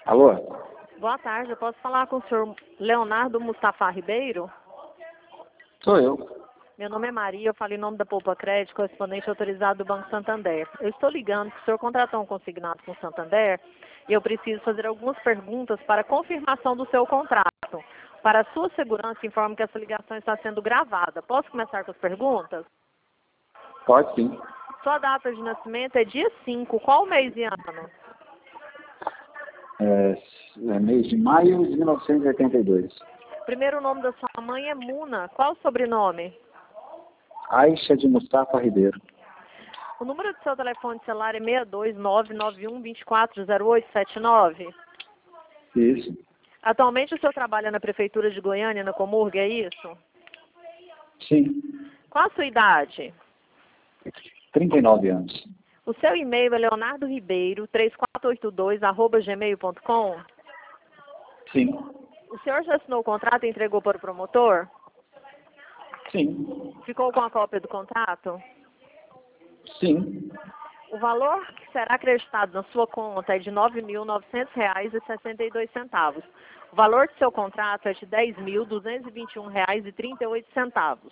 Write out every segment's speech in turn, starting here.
Alô? Boa tarde, eu posso falar com o senhor Leonardo Mustafa Ribeiro? Sou eu. Meu nome é Maria, eu falo em nome da Poupa Crédito, correspondente autorizado do Banco Santander. Eu estou ligando porque o senhor contratou um consignado com o Santander e eu preciso fazer algumas perguntas para confirmação do seu contrato. Para a sua segurança, informo que essa ligação está sendo gravada. Posso começar com as perguntas? Pode sim. Sua data de nascimento é dia 5, qual mês e ano? É mês de maio de 1982. Primeiro nome da sua mãe é Muna, qual o sobrenome? Aixa de Mustafa Ribeiro. O número do seu telefone celular é 62991240879? Isso. Atualmente o senhor trabalha na Prefeitura de Goiânia, na Comurg, é isso? Sim. Qual a sua idade? 39 anos. O seu e-mail é leonardoribeiro3482@gmail.com? Sim. O senhor já assinou o contrato e entregou para o promotor? Sim. Ficou com a cópia do contrato? Sim. O valor que será acreditado na sua conta é de R$ 9.900,62. O valor do seu contrato é de R$ 10.221,38.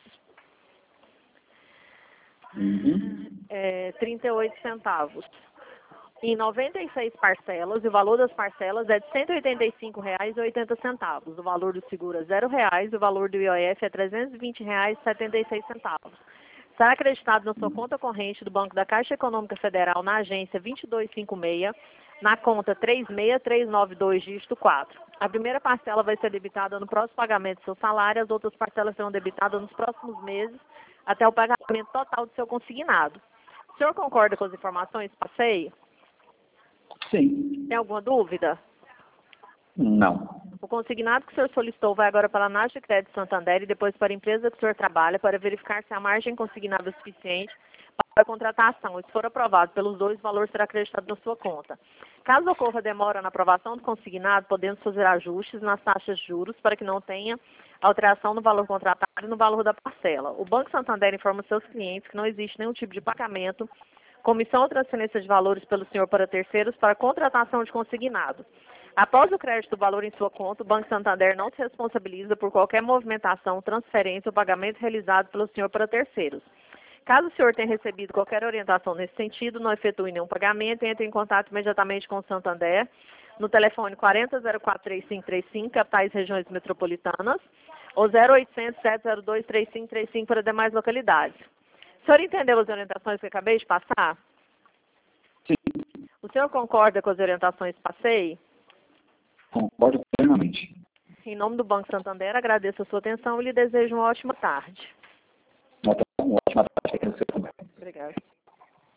Uhum. 38 centavos. Em 96 parcelas, e o valor das parcelas é de R$ 185,80. O valor do seguro é R$ 0,00 e o valor do IOF é R$ 320,76. Será acreditado na sua conta corrente do Banco da Caixa Econômica Federal na agência 2256, na conta 36392, dígito 4. A primeira parcela vai ser debitada no próximo pagamento do seu salário, as outras parcelas serão debitadas nos próximos meses, até o pagamento total do seu consignado. O senhor concorda com as informações que passei? Sim. Tem alguma dúvida? Não. O consignado que o senhor solicitou vai agora para a Naja Crédito Santander e depois para a empresa que o senhor trabalha para verificar se a margem consignada é suficiente para a contratação. E se for aprovado pelos dois, o valor será acreditado na sua conta. Caso ocorra demora na aprovação do consignado, podemos fazer ajustes nas taxas de juros para que não tenha alteração no valor contratado e no valor da parcela. O Banco Santander informa seus clientes que não existe nenhum tipo de pagamento, comissão ou transferência de valores pelo senhor para terceiros para contratação de consignado. Após o crédito do valor em sua conta, o Banco Santander não se responsabiliza por qualquer movimentação, transferência ou pagamento realizado pelo senhor para terceiros. Caso o senhor tenha recebido qualquer orientação nesse sentido, não efetue nenhum pagamento, entre em contato imediatamente com o Santander no telefone 40043535, capitais e regiões metropolitanas, ou 0800 702 3535 para demais localidades. O senhor entendeu as orientações que eu acabei de passar? Sim. O senhor concorda com as orientações que passei? Concordo plenamente. Em nome do Banco Santander, agradeço a sua atenção e lhe desejo uma ótima tarde. Uma ótima tarde aqui no seu também. Obrigada.